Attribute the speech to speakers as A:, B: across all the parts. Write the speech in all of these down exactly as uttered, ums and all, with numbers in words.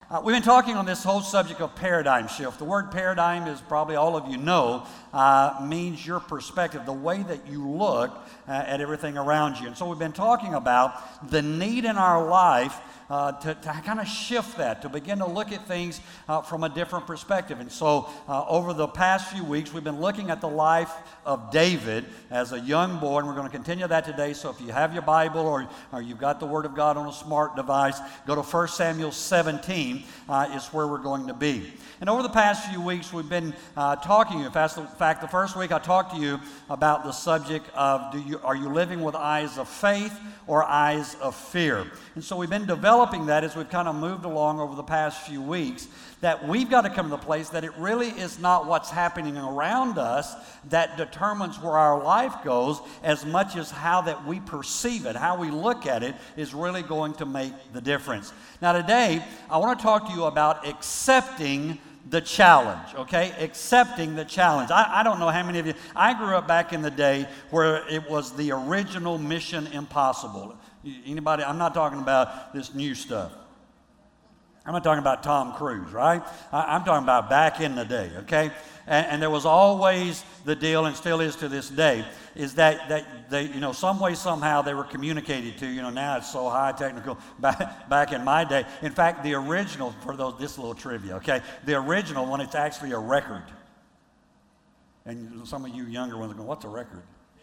A: Uh, we've been talking on this whole subject of paradigm shift. The word paradigm, is probably all of you know, uh, means your perspective, the way that you look uh, at everything around you. And so we've been talking about the need in our life uh, to, to kind of shift that, to begin to look at things uh, from a different perspective. And so uh, over the past few weeks, we've been looking at the life of David as a young boy, and we're going to continue that today. So if you have your Bible or, or you've got the Word of God on a smart device, go to First Samuel seventeen. Uh, is where we're going to be. And over the past few weeks, we've been uh, talking. In fact, the first week I talked to you about the subject of do you, are you living with eyes of faith or eyes of fear? And so we've been developing that as we've kind of moved along over the past few weeks, that we've got to come to the place that it really is not what's happening around us that determines where our life goes, as much as how that we perceive it, how we look at it is really going to make the difference. Now today, I want to talk to you about accepting the challenge, okay? Accepting the challenge. I, I don't know how many of you, I grew up back in the day where it was the original Mission Impossible. Anybody, I'm not talking about this new stuff. I'm not talking about Tom Cruise, right? I, I'm talking about back in the day, okay? And, and there was always the deal, and still is to this day, is that, that they, you know, some way, somehow they were communicated to. You know, now it's so high technical. Back, back in my day, in fact, the original, for those, this little trivia, okay? The original one, it's actually a record. And some of you younger ones are going, what's a record?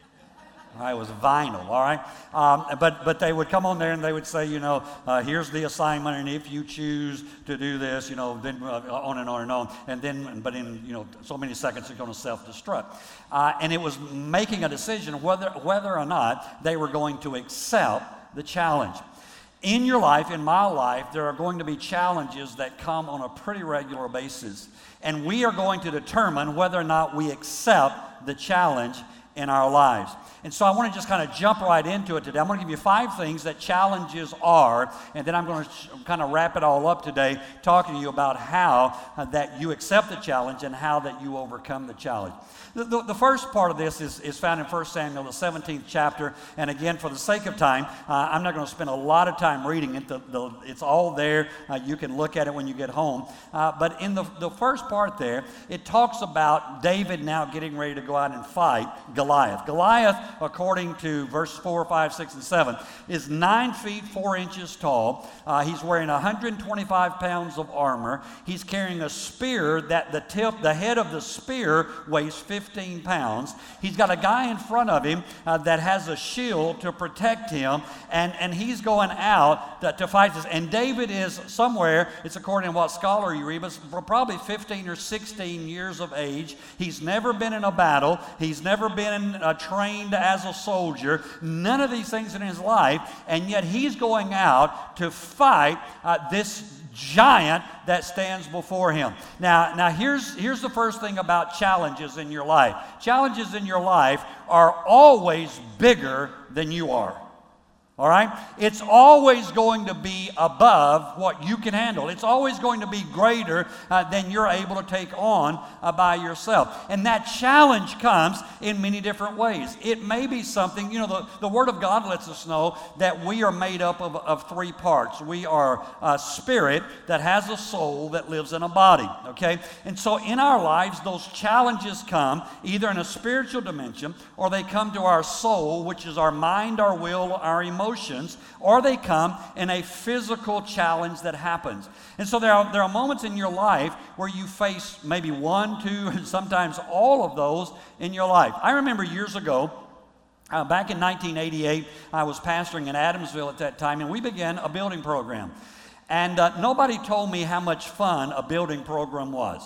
A: It was vinyl, all right? Um, but but they would come on there and they would say, you know, uh, here's the assignment, and if you choose to do this, you know, then uh, on and on and on. And then, but in, you know, so many seconds, it's going to self-destruct. Uh, and it was making a decision whether whether or not they were going to accept the challenge. In your life, in my life, there are going to be challenges that come on a pretty regular basis. And we are going to determine whether or not we accept the challenge in our lives. And so I want to just kind of jump right into it today. I'm going to give you five things that challenges are, and then I'm going to sh- kind of wrap it all up today, talking to you about how uh, that you accept the challenge and how that you overcome the challenge. The, the, the first part of this is, is found in First Samuel, the seventeenth chapter, and again, for the sake of time, uh, I'm not going to spend a lot of time reading it. The, the, it's all there. Uh, you can look at it when you get home. Uh, but in the, the first part there, it talks about David now getting ready to go out and fight Goliath. Goliath, according to verses four, five, six, and seven, is nine feet, four inches tall. Uh, he's wearing one hundred twenty-five pounds of armor. He's carrying a spear that the tip, the head of the spear weighs fifteen pounds. He's got a guy in front of him uh, that has a shield to protect him, and, and he's going out to, to fight this. And David is somewhere, it's according to what scholar you read, but probably fifteen or sixteen years of age. He's never been in a battle. He's never been uh, trained as a soldier. None of these things in his life, and yet he's going out to fight uh, this giant that stands before him. Now, now here's, here's the first thing about challenges in your life. Challenges in your life are always bigger than you are. All right? It's always going to be above what you can handle. It's always going to be greater uh, than you're able to take on uh, by yourself. And that challenge comes in many different ways. It may be something, you know, the, the Word of God lets us know that we are made up of, of three parts. We are a spirit that has a soul that lives in a body, okay? And so in our lives, those challenges come either in a spiritual dimension, or they come to our soul, which is our mind, our will, our emotions. Emotions, or they come in a physical challenge that happens. And so there are, there are moments in your life where you face maybe one, two, and sometimes all of those in your life. I remember years ago, uh, back in nineteen eighty-eight, I was pastoring in Adamsville at that time, and we began a building program. And uh, nobody told me how much fun a building program was.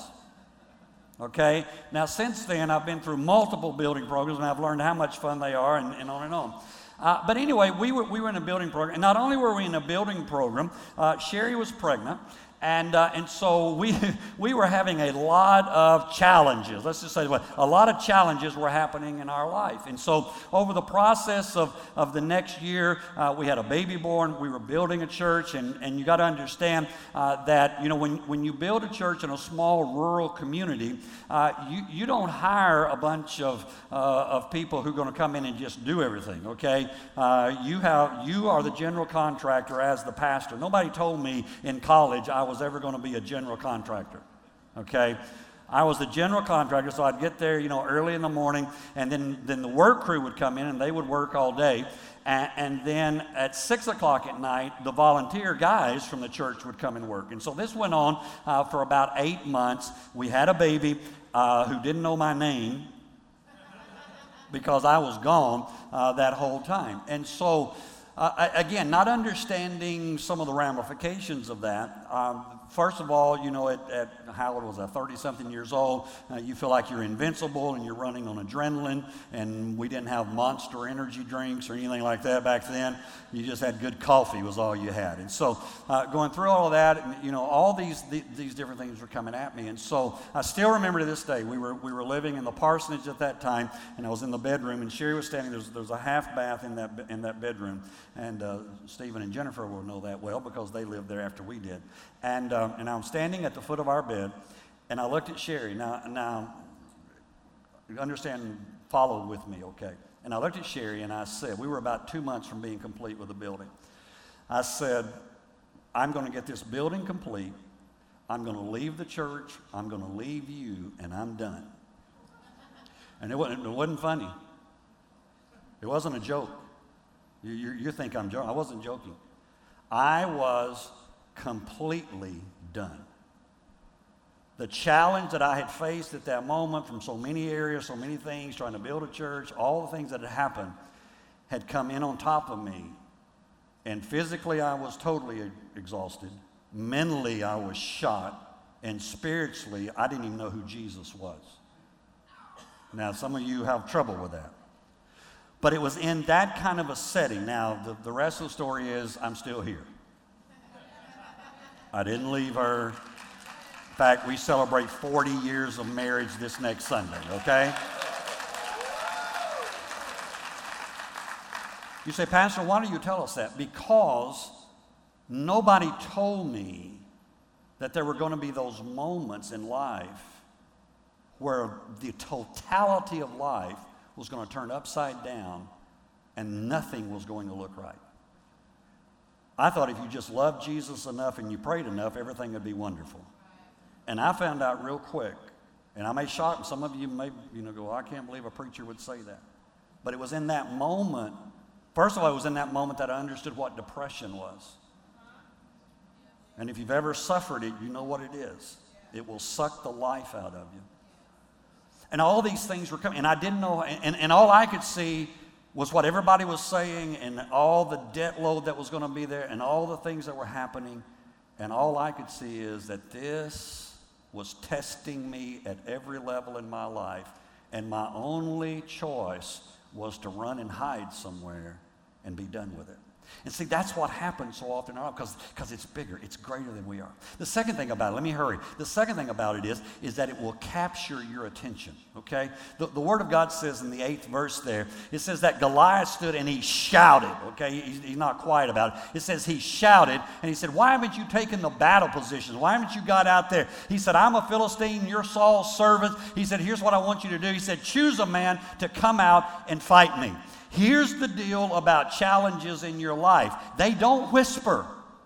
A: Okay? Now, since then, I've been through multiple building programs, and I've learned how much fun they are, and, and on and on. Uh, but anyway, we were, we were in a building program. And not only were we in a building program, uh, Sherry was pregnant. And uh, and so we we were having a lot of challenges. Let's just say that a lot of challenges were happening in our life. And so over the process of, of the next year, uh, we had a baby born. We were building a church, and, and you got to understand uh, that you know when, when you build a church in a small rural community, uh, you you don't hire a bunch of uh, of people who are going to come in and just do everything. Okay, uh, you have you are the general contractor as the pastor. Nobody told me in college I was ever going to be a general contractor, okay? I was the general contractor, so I'd get there, you know, early in the morning, and then, then the work crew would come in, and they would work all day. And, and then at six o'clock at night, the volunteer guys from the church would come and work. And so this went on uh, for about eight months. We had a baby uh, who didn't know my name because I was gone uh, that whole time. And so, uh, again, not understanding some of the ramifications of that. Um, First of all, you know, at, at how old was I, thirty-something years old, uh, you feel like you're invincible and you're running on adrenaline, and we didn't have Monster energy drinks or anything like that back then. You just had good coffee was all you had. And so uh, going through all of that, and, you know, all these, the, these different things were coming at me. And so I still remember to this day, we were we were living in the parsonage at that time, and I was in the bedroom, and Sherry was standing, there was, there was a half bath in that, in that bedroom, and uh, Stephen and Jennifer will know that well because they lived there after we did. And um, and I'm standing at the foot of our bed, and I looked at Sherry. Now, now, understand, follow with me, okay? And I looked at Sherry, and I said, we were about two months from being complete with the building. I said, I'm going to get this building complete. I'm going to leave the church. I'm going to leave you, and I'm done. And it wasn't, it wasn't funny. It wasn't a joke. You, you, you think I'm joking. I wasn't joking. I was completely done. The challenge that I had faced at that moment from so many areas, so many things, trying to build a church, all the things that had happened had come in on top of me. And physically, I was totally exhausted. Mentally, I was shot. And spiritually, I didn't even know who Jesus was. Now, some of you have trouble with that. But it was in that kind of a setting. Now, the, the rest of the story is I'm still here. I didn't leave her. In fact, we celebrate forty years of marriage this next Sunday, okay? You say, Pastor, why do you tell us that? Because nobody told me that there were going to be those moments in life where the totality of life was going to turn upside down and nothing was going to look right. I thought if you just loved Jesus enough and you prayed enough, everything would be wonderful. And I found out real quick, and I may shock some of you, may you know, go, I can't believe a preacher would say that. But it was in that moment, first of all, it was in that moment that I understood what depression was. And if you've ever suffered it, you know what it is. It will suck the life out of you. And all these things were coming, and I didn't know, and, and all I could see was what everybody was saying and all the debt load that was going to be there and all the things that were happening. And all I could see is that this was testing me at every level in my life. And my only choice was to run and hide somewhere and be done with it. And see, that's what happens so often in our life because because it's bigger, it's greater than we are. The second thing about it, let me hurry. The second thing about it is, is that it will capture your attention, okay? The, the Word of God says in the eighth verse there, it says that Goliath stood and he shouted, okay? He's, he's not quiet about it. It says he shouted and he said, why haven't you taken the battle positions? Why haven't you got out there? He said, I'm a Philistine, you're Saul's servant. He said, here's what I want you to do. He said, choose a man to come out and fight me. Here's the deal about challenges in your life. They don't whisper.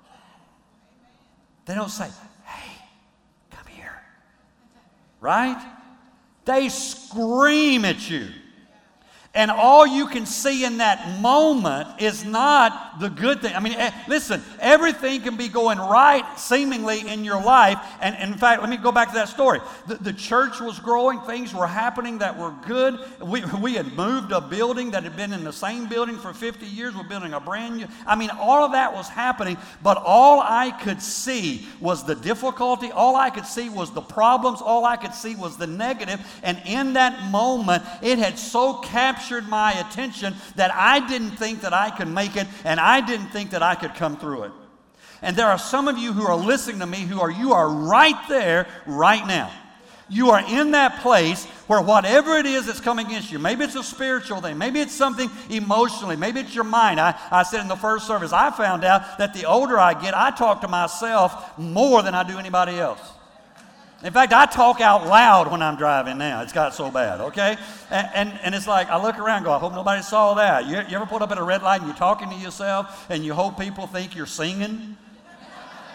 A: They don't say, hey, come here. Right? They scream at you. And all you can see in that moment is not the good thing. I mean, listen, everything can be going right seemingly in your life. And, and in fact, let me go back to that story. The, the church was growing. Things were happening that were good. We, we had moved a building that had been in the same building for fifty years. We're building a brand new. I mean, all of that was happening. But all I could see was the difficulty. All I could see was the problems. All I could see was the negative. And in that moment, it had so captured my attention that I didn't think that I could make it, and I didn't think that I could come through it. And there are some of you who are listening to me who are, you are right there right now. You are in that place where whatever it is that's coming against you, maybe it's a spiritual thing, maybe it's something emotionally, maybe it's your mind. I, I said in the first service, I found out that the older I get, I talk to myself more than I do anybody else. In fact, I talk out loud when I'm driving now. It's got so bad, okay? And, and, and it's like, I look around and go, I hope nobody saw that. You, you ever put up at a red light and you're talking to yourself and you hope people think you're singing?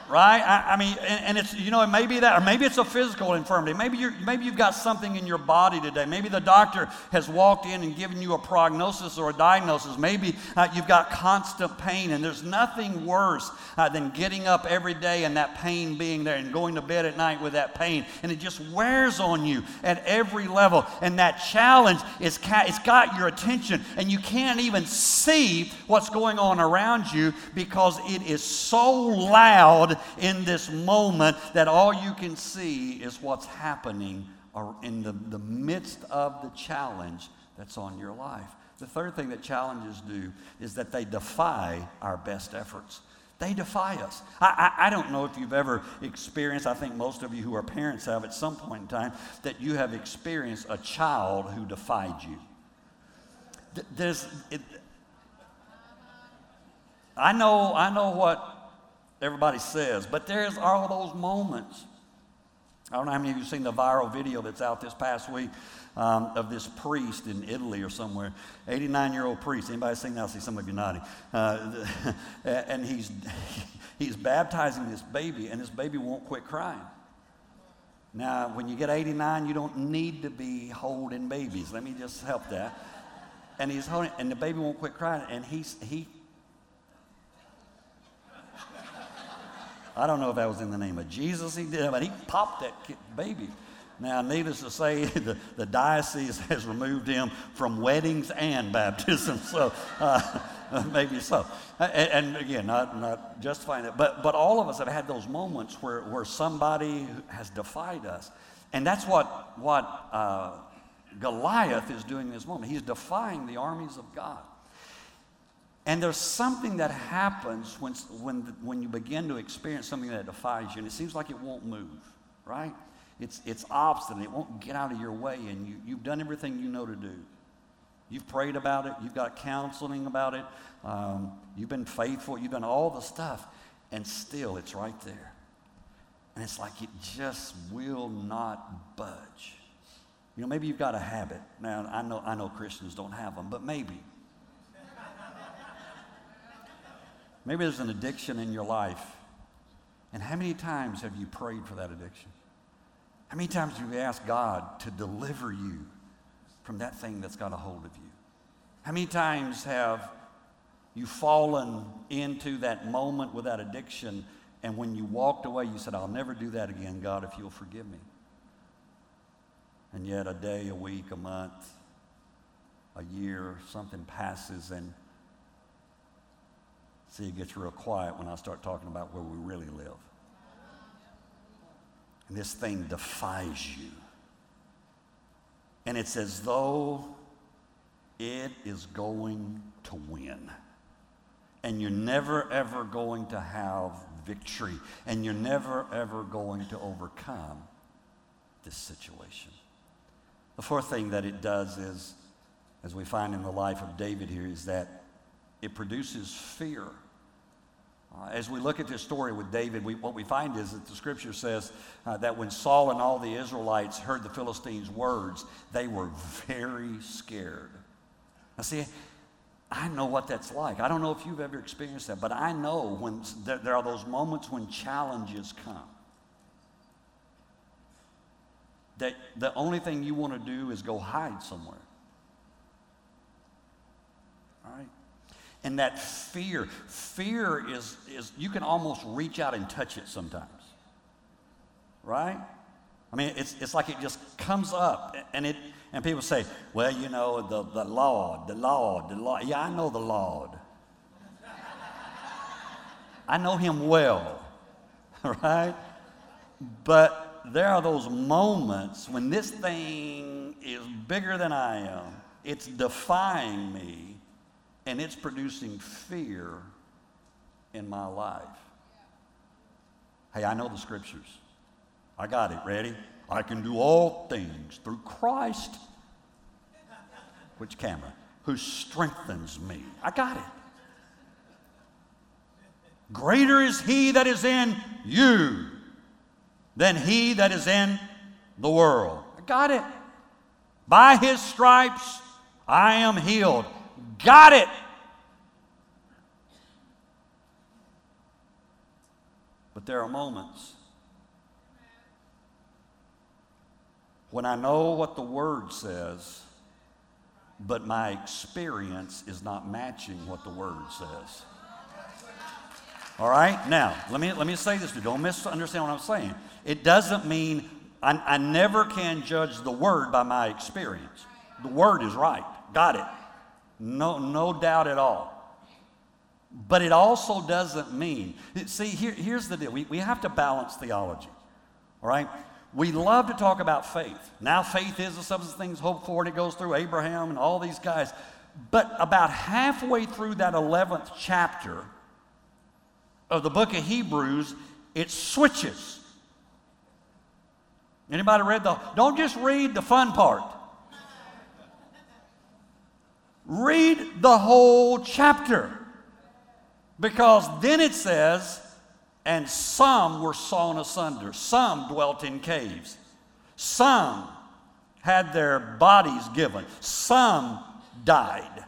A: Right? I, I mean, and, and it's, you know, it may be that, or maybe it's a physical infirmity. Maybe you're, maybe you've got something in your body today. Maybe the doctor has walked in and given you a prognosis or a diagnosis. Maybe uh, you've got constant pain, and there's nothing worse uh, than getting up every day and that pain being there, and going to bed at night with that pain, and it just wears on you at every level. And that challenge is, ca- it's got your attention, and you can't even see what's going on around you because it is so loud in this moment that all you can see is what's happening in the, the midst of the challenge that's on your life. The third thing that challenges do is that they defy our best efforts. They defy us. I, I, I don't know if you've ever experienced, I think most of you who are parents have at some point in time, that you have experienced a child who defied you. There's, it, I know, I know what everybody says, but there's all those moments. I don't know how many of you have seen the viral video that's out this past week um, of this priest in Italy or somewhere, eighty-nine-year-old priest. Anybody seen that? I see some of you nodding. Uh, and he's he's baptizing this baby, and this baby won't quit crying. Now, when you get eighty-nine, you don't need to be holding babies. Let me just help that. And he's holding, and the baby won't quit crying, and he's he. I don't know if that was in the name of Jesus he did, but he popped that kid, baby. Now, needless to say, the, the diocese has removed him from weddings and baptism, so uh, maybe so. And, and again, not, not justifying it, but, but all of us have had those moments where, where somebody has defied us. And that's what, what uh, Goliath is doing in this moment. He's defying the armies of God. And there's something that happens when, when, when you begin to experience something that defies you, and it seems like it won't move, right? It's, it's obstinate. It won't get out of your way, and you, you've done everything you know to do. You've prayed about it. You've got counseling about it. Um, you've been faithful. You've done all the stuff, and still it's right there. And it's like it just will not budge. You know, maybe you've got a habit. Now, I know, I know Christians don't have them, but maybe. Maybe there's an addiction in your life. And how many times have you prayed for that addiction? How many times have you asked God to deliver you from that thing that's got a hold of you? How many times have you fallen into that moment with that addiction, and when you walked away, you said, I'll never do that again, God, if you'll forgive me? And yet a day, a week, a month, a year, something passes, and see, it gets real quiet when I start talking about where we really live. And this thing defies you. And it's as though it is going to win. And you're never, ever going to have victory. And you're never, ever going to overcome this situation. The fourth thing that it does is, as we find in the life of David here, is that it produces fear. Uh, as we look at this story with David, we, what we find is that the scripture says uh, that when Saul and all the Israelites heard the Philistines' words, they were very scared. Now see, I know what that's like. I don't know if you've ever experienced that, but I know when there, there are those moments when challenges come, that the only thing you want to do is go hide somewhere. All right? And that fear, fear is, is, you can almost reach out and touch it sometimes, right? I mean, it's, it's like it just comes up, and it, and people say, well, you know, the, the Lord, the Lord, the Lord. Yeah, I know the Lord. I know him well, right? But there are those moments when this thing is bigger than I am. It's defying me. And it's producing fear in my life. Hey, I know the scriptures. I got it. Ready? I can do all things through Christ. Which camera? Who strengthens me. I got it. Greater is he that is in you than he that is in the world. I got it. By his stripes I am healed. Got it. But there are moments when I know what the Word says, but my experience is not matching what the Word says. All right? Now, let me, let me say this to you. Don't misunderstand what I'm saying. It doesn't mean I, I never can judge the Word by my experience. The Word is right. Got it. No, no doubt at all. But it also doesn't mean, see, here, here's the deal. We, we have to balance theology. All right? We love to talk about faith. Now faith is the substance of things hoped for, and it goes through Abraham and all these guys. But about halfway through that eleventh chapter of the book of Hebrews, it switches. Anybody read the, don't just read the fun part. Read the whole chapter. Because then it says, and some were sawn asunder. Some dwelt in caves. Some had their bodies given. Some died.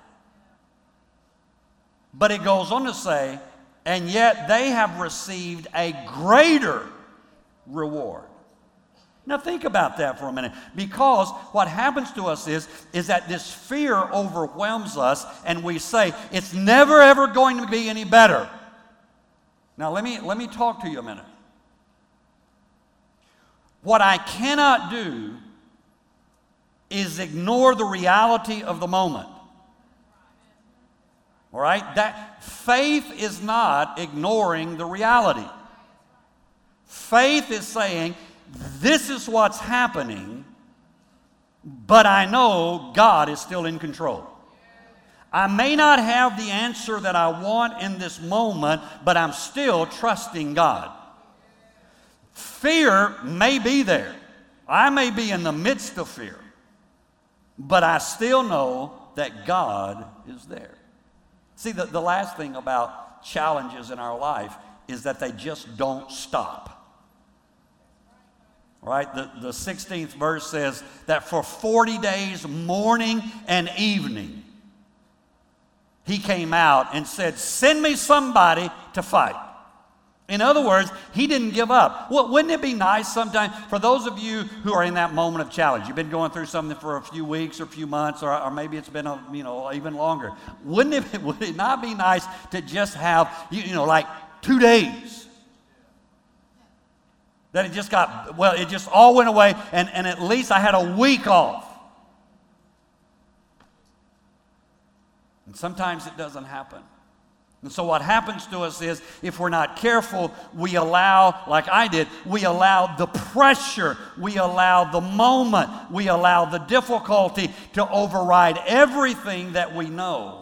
A: But it goes on to say, and yet they have received a greater reward. Now think about that for a minute, because what happens to us is, is that this fear overwhelms us, and we say, it's never ever going to be any better. Now let me, let me talk to you a minute. What I cannot do is ignore the reality of the moment. All right? That faith is not ignoring the reality. Faith is saying, this is what's happening, but I know God is still in control. I may not have the answer that I want in this moment, but I'm still trusting God. Fear may be there. I may be in the midst of fear, but I still know that God is there. See, the, the last thing about challenges in our life is that they just don't stop. All right, the, the sixteenth verse says that for forty days, morning and evening, he came out and said, send me somebody to fight. In other words, he didn't give up. Well, wouldn't it be nice sometimes for those of you who are in that moment of challenge? You've been going through something for a few weeks or a few months, or, or maybe it's been a, you know, even longer. Wouldn't it, would it not be nice to just have, you, you know, like two days? That it just got, well, it just all went away, and, and at least I had a week off. And sometimes it doesn't happen. And so what happens to us is, if we're not careful, we allow, like I did, we allow the pressure, we allow the moment, we allow the difficulty to override everything that we know.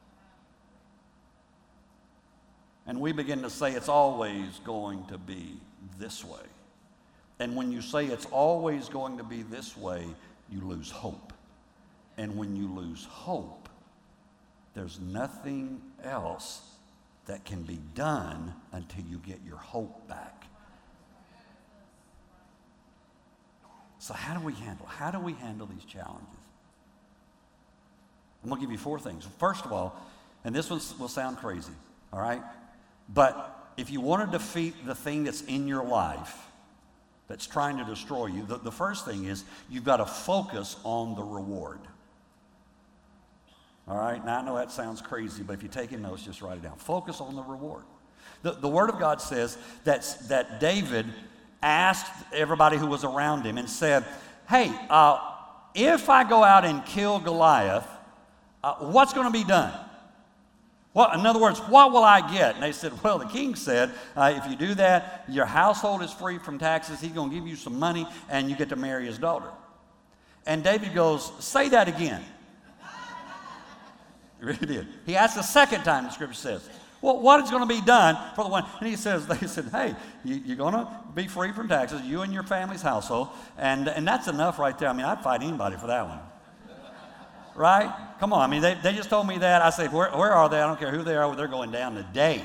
A: And we begin to say it's always going to be this way. And when you say it's always going to be this way, you lose hope. And when you lose hope, there's nothing else that can be done until you get your hope back. So how do we handle? How do we handle these challenges? I'm going to give you four things. First of all, and this one will sound crazy, all right? But if you want to defeat the thing that's in your life that's trying to destroy you, the, the first thing is you've got to focus on the reward. All right? Now, I know that sounds crazy, but if you're taking notes, just write it down. Focus on the reward. The, the Word of God says that, that David asked everybody who was around him and said, hey, uh, if I go out and kill Goliath, uh, what's going to be done? Well, in other words, what will I get? And they said, well, the king said, uh, if you do that, your household is free from taxes. He's going to give you some money, and you get to marry his daughter. And David goes, say that again. He really did. He asked the second time, the scripture says, well, what is going to be done for the one? And he says, they said, hey, you, you're going to be free from taxes, you and your family's household. And, and that's enough right there. I mean, I'd fight anybody for that one. Right? Come on. I mean, they, they just told me that. I said, where, where are they? I don't care who they are. They're going down today.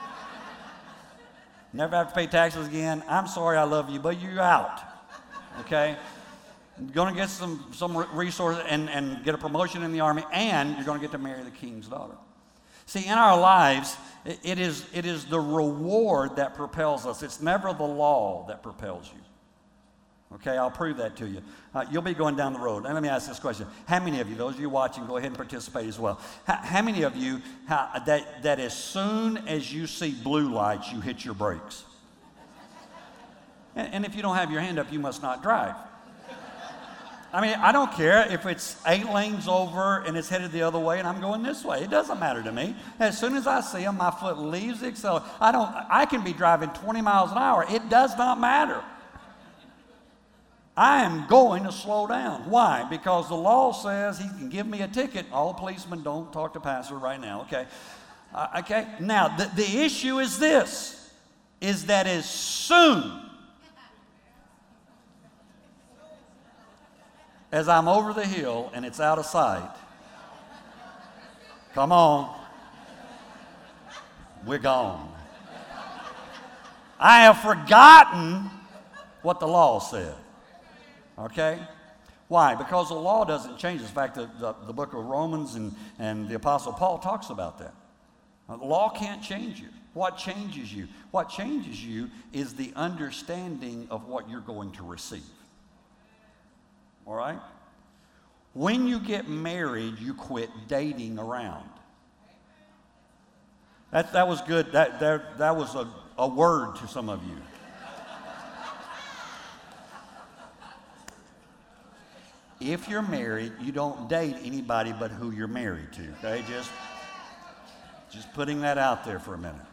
A: Never have to pay taxes again. I'm sorry, I love you, but you're out. Okay? You're going to get some, some resources and, and get a promotion in the army, and you're going to get to marry the king's daughter. See, in our lives, it, it, is, it is the reward that propels us. It's never the law that propels you. Okay, I'll prove that to you. Uh, you'll be going down the road. And let me ask this question. How many of you, those of you watching, go ahead and participate as well. How, how many of you, how, that, that as soon as you see blue lights, you hit your brakes? And, and if you don't have your hand up, you must not drive. I mean, I don't care if it's eight lanes over and it's headed the other way and I'm going this way. It doesn't matter to me. As soon as I see them, my foot leaves the accelerator. I don't, I can be driving twenty miles an hour. It does not matter. I am going to slow down. Why? Because the law says he can give me a ticket. All policemen don't talk to pastor right now, okay? Uh, okay, now the, the issue is this, is that as soon as I'm over the hill and it's out of sight, come on, we're gone. I have forgotten what the law said. Okay? Why? Because the law doesn't change. In fact, the, the, the book of Romans and, and the Apostle Paul talks about that. Now, the law can't change you. What changes you? What changes you is the understanding of what you're going to receive. All right? When you get married, you quit dating around. That, that was good. That, that, that was a, a word to some of you. If you're married, you don't date anybody but who you're married to, okay? Just, just putting that out there for a minute.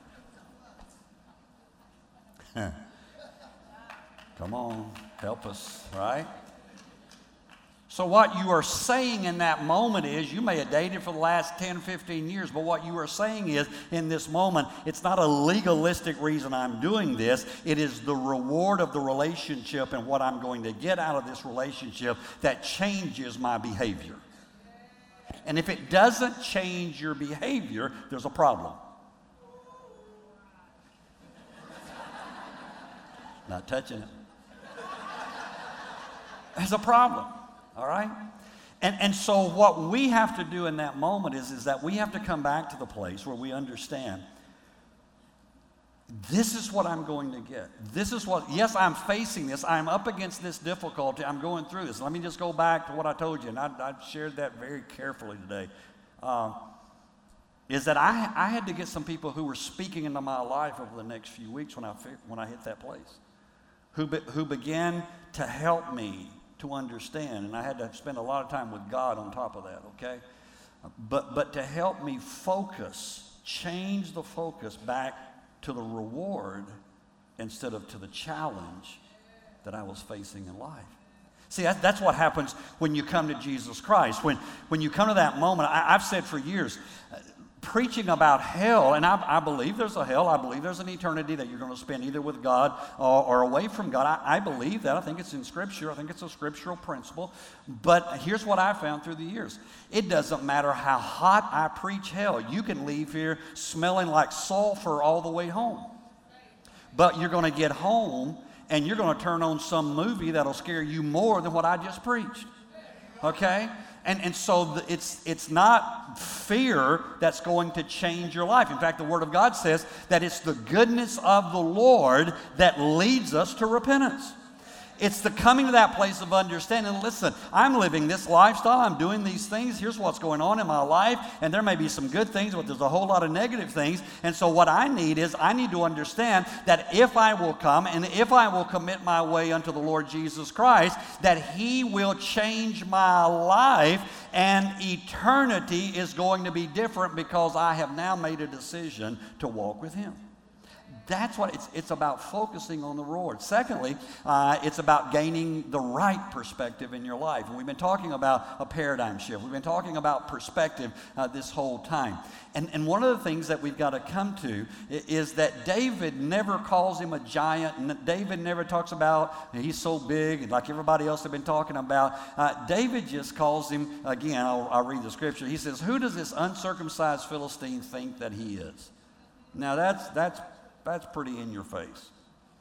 A: Come on, help us, right? So what you are saying in that moment is, you may have dated for the last ten, fifteen years, but what you are saying is, in this moment, it's not a legalistic reason I'm doing this. It is the reward of the relationship and what I'm going to get out of this relationship that changes my behavior. And if it doesn't change your behavior, there's a problem. Not touching it. There's a problem. All right? And, and so what we have to do in that moment is, is that we have to come back to the place where we understand, this is what I'm going to get. This is what, yes, I'm facing this. I'm up against this difficulty. I'm going through this. Let me just go back to what I told you, and I, I shared that very carefully today, uh, is that I, I had to get some people who were speaking into my life over the next few weeks when I, when I hit that place, who, be, who began to help me to understand, and I had to spend a lot of time with God on top of that, okay? But, but to help me focus, change the focus back to the reward instead of to the challenge that I was facing in life. See, that, that's what happens when you come to Jesus Christ. When, when you come to that moment, I, I've said for years, uh, preaching about hell, and I, I believe there's a hell. I believe there's an eternity that you're going to spend either with God or, or away from God. I, I believe that. I think it's in Scripture. I think it's a scriptural principle. But here's what I found through the years. It doesn't matter how hot I preach hell. You can leave here smelling like sulfur all the way home. But you're going to get home, and you're going to turn on some movie that'll scare you more than what I just preached. Okay? And, and so the, it's, it's not fear that's going to change your life. In fact, the Word of God says that it's the goodness of the Lord that leads us to repentance. It's the coming to that place of understanding. Listen, I'm living this lifestyle. I'm doing these things. Here's what's going on in my life. And there may be some good things, but there's a whole lot of negative things. And so what I need is I need to understand that if I will come and if I will commit my way unto the Lord Jesus Christ, that He will change my life, and eternity is going to be different because I have now made a decision to walk with Him. That's what it's, it's about, focusing on the reward. Secondly, uh, it's about gaining the right perspective in your life. And we've been talking about a paradigm shift. We've been talking about perspective uh, this whole time. And, and one of the things that we've got to come to is that David never calls him a giant. David never talks about he's so big, like everybody else have been talking about. Uh, David just calls him, again, I'll, I'll read the scripture. He says, "Who does this uncircumcised Philistine think that he is?" Now that's that's That's pretty in your face.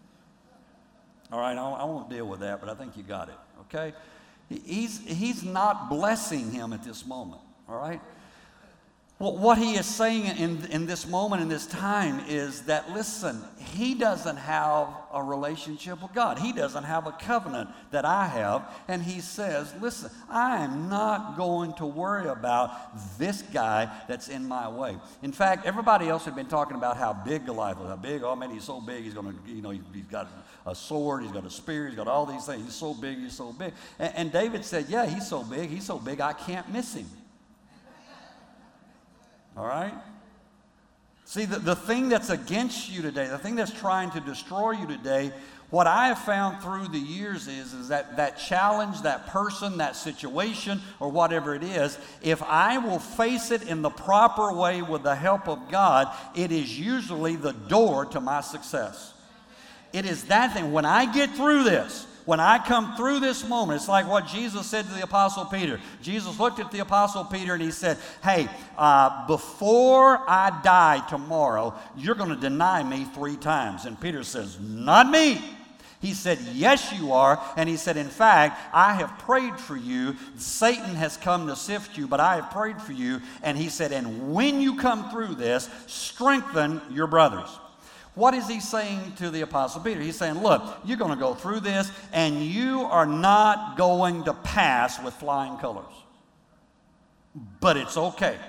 A: All right, I, I won't deal with that, but I think you got it, okay? He's, he's not blessing him at this moment, all right? Well, what he is saying in, in this moment, in this time, is that, listen, he doesn't have a relationship with God. He doesn't have a covenant that I have. And he says, listen, I am not going to worry about this guy that's in my way. In fact, everybody else had been talking about how big Goliath was. How big, oh man, he's so big, he's going to, you know, he's got a sword, he's got a spear, he's got all these things. He's so big, he's so big. And, and David said, yeah, he's so big, he's so big, I can't miss him. All right? See, the, the thing that's against you today, the thing that's trying to destroy you today, what I have found through the years is, is that that challenge, that person, that situation, or whatever it is, if I will face it in the proper way with the help of God, it is usually the door to my success. It is that thing. When I get through this, when I come through this moment, it's like what Jesus said to the Apostle Peter. Jesus looked at the Apostle Peter and he said, hey, uh, before I die tomorrow, you're going to deny me three times. And Peter says, not me. He said, yes, you are. And he said, in fact, I have prayed for you. Satan has come to sift you, but I have prayed for you. And he said, and when you come through this, strengthen your brothers. What is he saying to the Apostle Peter? He's saying, look, you're going to go through this, and you are not going to pass with flying colors. But it's okay.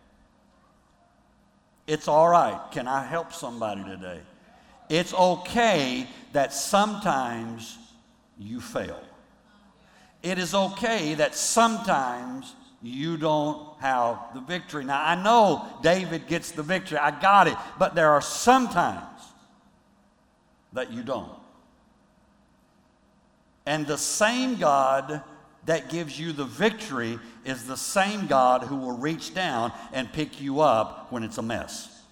A: It's all right. Can I help somebody today? It's okay that sometimes you fail. It is okay that sometimes you don't have the victory. Now, I know David gets the victory. I got it. But there are some times that you don't. And the same God that gives you the victory is the same God who will reach down and pick you up when it's a mess.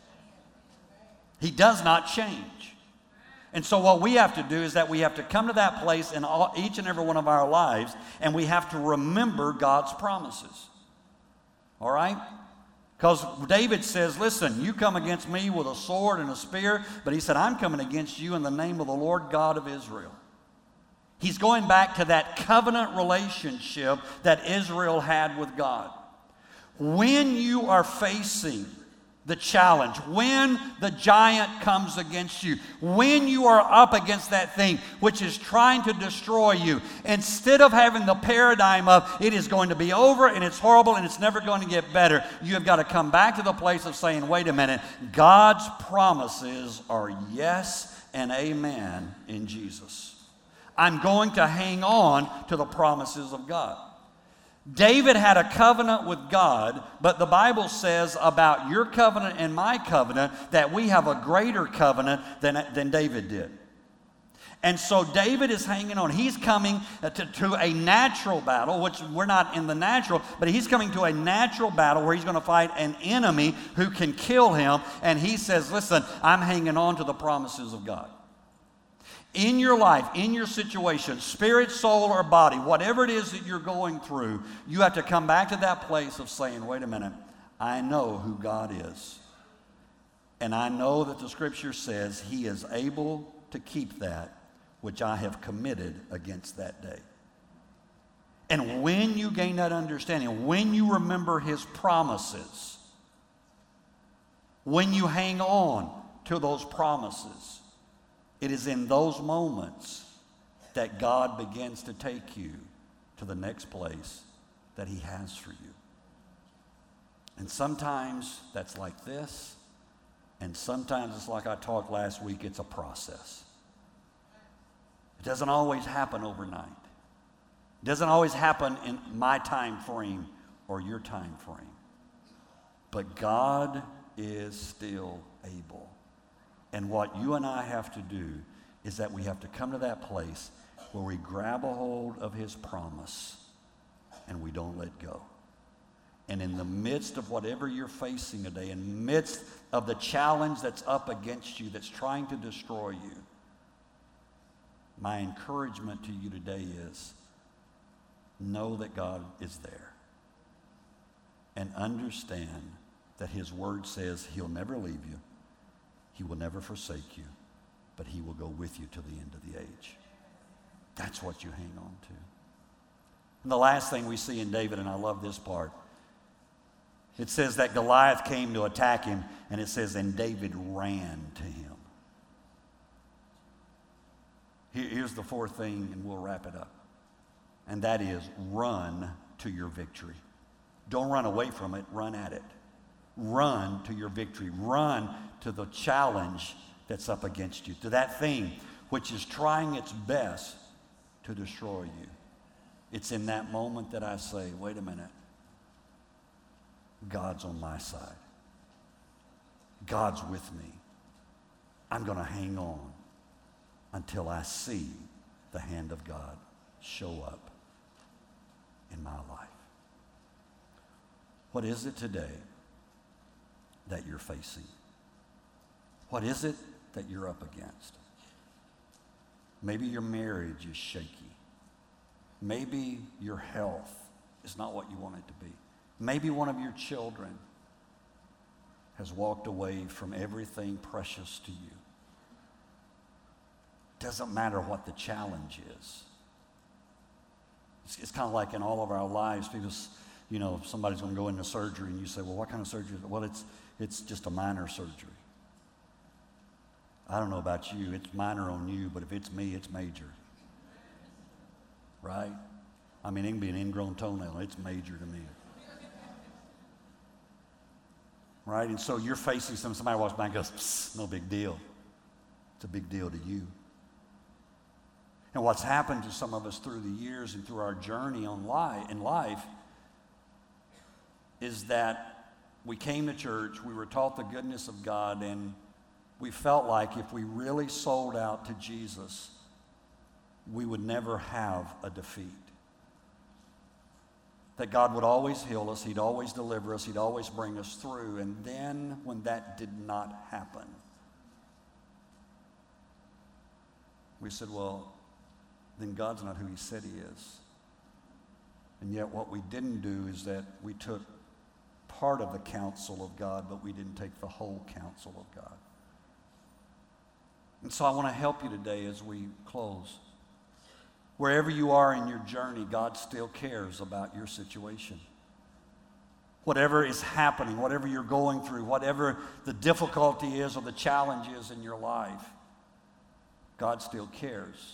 A: He does not change. And so what we have to do is that we have to come to that place in all, each and every one of our lives, and we have to remember God's promises. All right? Because David says, listen, you come against me with a sword and a spear, but he said, I'm coming against you in the name of the Lord God of Israel. He's going back to that covenant relationship that Israel had with God. When you are facing the challenge, when the giant comes against you, when you are up against that thing which is trying to destroy you, instead of having the paradigm of it is going to be over and it's horrible and it's never going to get better, you have got to come back to the place of saying, wait a minute, God's promises are yes and amen in Jesus. I'm going to hang on to the promises of God. David had a covenant with God, but the Bible says about your covenant and my covenant that we have a greater covenant than, than David did. And so David is hanging on. He's coming to, to a natural battle, which we're not in the natural, but he's coming to a natural battle where he's going to fight an enemy who can kill him. And he says, listen, I'm hanging on to the promises of God. In your life, in your situation, spirit, soul, or body, whatever it is that you're going through, you have to come back to that place of saying, wait a minute, I know who God is. And I know that the Scripture says He is able to keep that which I have committed against that day. And when you gain that understanding, when you remember His promises, when you hang on to those promises, it is in those moments that God begins to take you to the next place that He has for you. And sometimes that's like this, and sometimes it's like I talked last week, it's a process. It doesn't always happen overnight. It doesn't always happen in my time frame or your time frame. But God is still able. And what you and I have to do is that we have to come to that place where we grab a hold of His promise and we don't let go. And in the midst of whatever you're facing today, in the midst of the challenge that's up against you, that's trying to destroy you, my encouragement to you today is know that God is there. And understand that His Word says He'll never leave you. He will never forsake you, but He will go with you to the end of the age. That's what you hang on to. And the last thing we see in David, and I love this part, It says that Goliath came to attack him, and it says, and David ran to him. Here, here's the fourth thing, and we'll wrap it up. And that is, run to your victory. Don't run away from it, run at it. Run to your victory. Run to the challenge that's up against you, to that thing which is trying its best to destroy you. It's in that moment that I say, wait a minute, God's on my side. God's with me. I'm going to hang on until I see the hand of God show up in my life. What is it today that you're facing? What is it that you're up against? Maybe your marriage is shaky. Maybe your health is not what you want it to be. Maybe one of your children has walked away from everything precious to you. Doesn't matter what the challenge is. It's, it's kind of like in all of our lives, people, you know, if somebody's going to go into surgery and you say, well, what kind of surgery is it? Well, it's, it's just a minor surgery. I don't know about you, it's minor on you, but if it's me, it's major. Right? I mean, it can be an ingrown toenail, it's major to me. Right? And so you're facing some, somebody walks by and goes, psst, no big deal. It's a big deal to you. And what's happened to some of us through the years and through our journey on life, in life is that we came to church, we were taught the goodness of God, and we felt like if we really sold out to Jesus, we would never have a defeat. That God would always heal us, He'd always deliver us, He'd always bring us through. And then when that did not happen, we said, well, then God's not who He said He is. And yet what we didn't do is that we took part of the counsel of God, but we didn't take the whole counsel of God. And so I want to help you today as we close. Wherever you are in your journey, God still cares about your situation. Whatever is happening, whatever you're going through, whatever the difficulty is or the challenge is in your life, God still cares.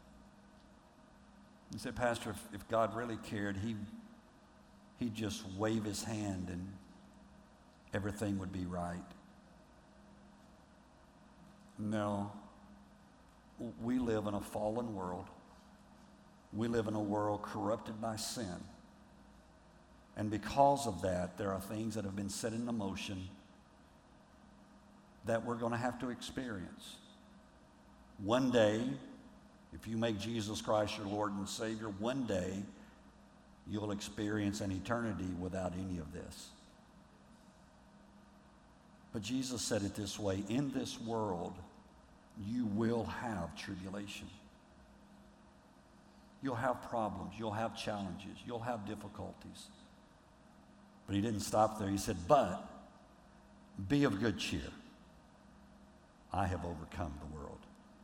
A: You say, Pastor, if, if God really cared, he, he'd just wave His hand and everything would be right. No. We live in a fallen world. We live in a world corrupted by sin. And because of that, there are things that have been set into motion that we're going to have to experience. One day, if you make Jesus Christ your Lord and Savior, one day you'll experience an eternity without any of this. But Jesus said it this way, in this world, you will have tribulation. You'll have problems, you'll have challenges, you'll have difficulties. But He didn't stop there. He said, but be of good cheer. I have overcome the world.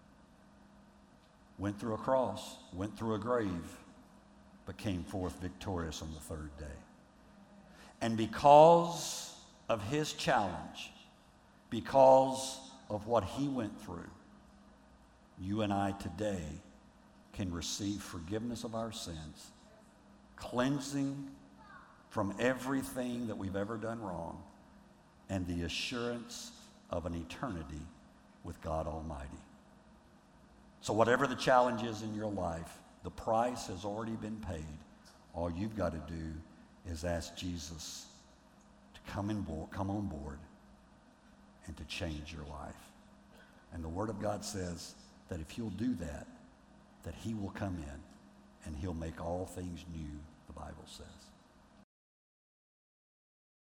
A: Went through a cross, went through a grave, but came forth victorious on the third day. And because of His challenge, because of what He went through, you and I today can receive forgiveness of our sins, cleansing from everything that we've ever done wrong, and the assurance of an eternity with God Almighty. So whatever the challenge is in your life, the price has already been paid. All you've got to do is ask Jesus to come, in board, come on board and to change your life. And the Word of God says that if you'll do that, that He will come in and He'll make all things new, the Bible says.